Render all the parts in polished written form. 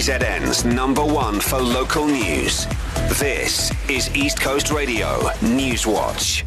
KZN's #1 for local news. This is East Coast Radio Newswatch.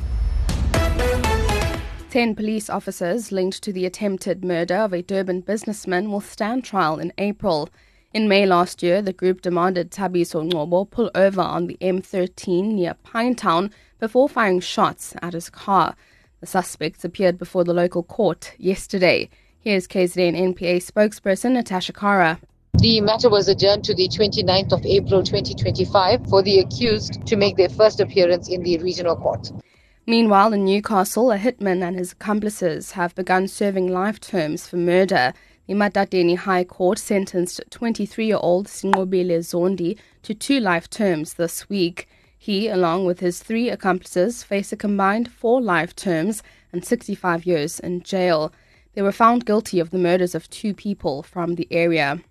10 police officers linked to the attempted murder of a Durban businessman will stand trial in April. In May last year, the group demanded Thabiso Ngcobo pull over on the M13 near Pinetown before firing shots at his car. The suspects appeared before the local court yesterday. Here's KZN NPA spokesperson Natasha Kara. The matter was adjourned to the 29th of April 2025 for the accused to make their first appearance in the regional court. Meanwhile, in Newcastle, a hitman and his accomplices have begun serving life terms for murder. The Matateni High Court sentenced 23-year-old Singobile Zondi to 2 life terms this week. He, along with his 3 accomplices, face a combined 4 life terms and 65 years in jail. They were found guilty of the murders of 2 people from the area.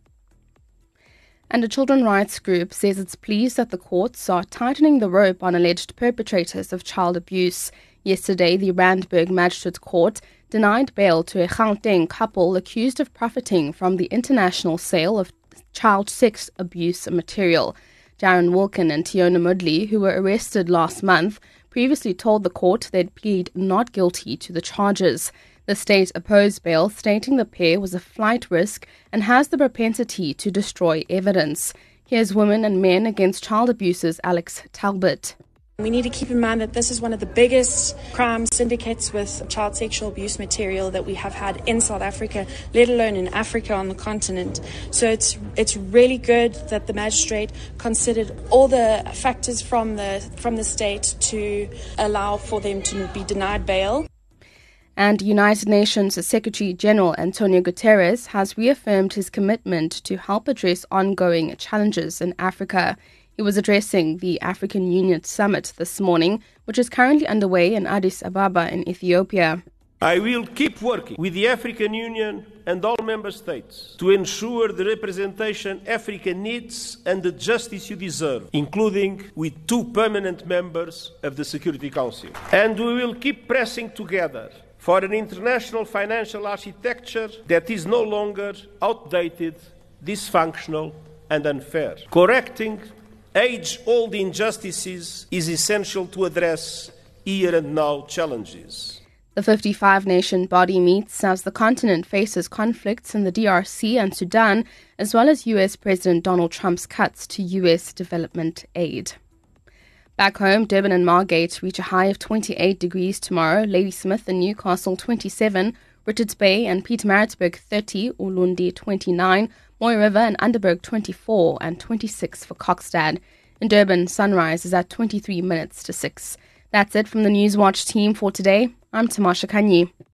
And a children's rights group says it's pleased that the courts are tightening the rope on alleged perpetrators of child abuse. Yesterday, the Randburg Magistrates Court denied bail to a Gauteng couple accused of profiting from the international sale of child sex abuse material. Darren Wilkin and Tiona Mudley, who were arrested last month, previously told the court they'd plead not guilty to the charges. The state opposed bail, stating the pair was a flight risk and has the propensity to destroy evidence. Here's Women and Men Against Child Abusers Alex Talbot. We need to keep in mind that this is one of the biggest crime syndicates with child sexual abuse material that we have had in South Africa, let alone in Africa on the continent. So it's really good that the magistrate considered all the factors from the state to allow for them to be denied bail. And United Nations Secretary General Antonio Guterres has reaffirmed his commitment to help address ongoing challenges in Africa. He was addressing the African Union Summit this morning, which is currently underway in Addis Ababa in Ethiopia. I will keep working with the African Union and all member states to ensure the representation Africa needs and the justice you deserve, including with 2 permanent members of the Security Council. And we will keep pressing together for an international financial architecture that is no longer outdated, dysfunctional, and unfair. Correcting age-old injustices is essential to address here-and-now challenges. The 55-nation body meets as the continent faces conflicts in the DRC and Sudan, as well as U.S. President Donald Trump's cuts to U.S. development aid. Back home, Durban and Margate reach a high of 28 degrees tomorrow, Ladysmith and Newcastle 27, Richards Bay and Pietermaritzburg 30, Ulundi 29, Mooi River and Underberg 24 and 26 for Kokstad. In Durban, sunrise is at 23 minutes to 6. That's it from the Newswatch team for today. I'm Tamasha Kanyi.